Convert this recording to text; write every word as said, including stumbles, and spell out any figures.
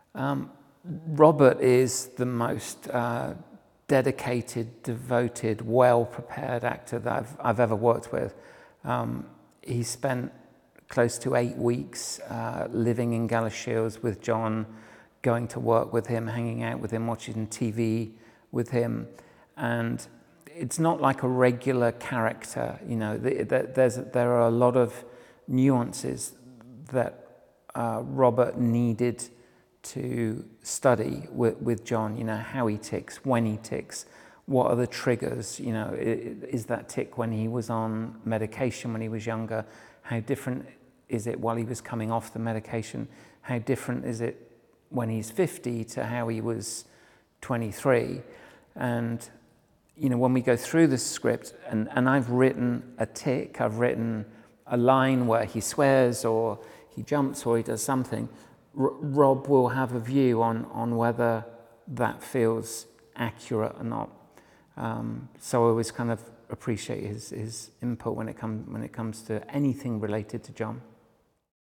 Um, Robert is the most uh, dedicated, devoted, well-prepared actor that I've, I've ever worked with. Um, he spent close to eight weeks uh, living in Galashiels with John, going to work with him, hanging out with him, watching T V with him. And it's not like a regular character, you know, there's, there are a lot of nuances that uh, Robert needed to study with, with John, you know, how he ticks, when he ticks, what are the triggers, you know, is that tick when he was on medication when he was younger? How different is it while he was coming off the medication? How different is it when he's fifty to how he was twenty-three? And, you know, when we go through the script, and, and I've written a tick, I've written a line where he swears or he jumps or he does something, R- Rob will have a view on, on whether that feels accurate or not. Um, so I always kind of appreciate his, his input when it, come, when it comes to anything related to John.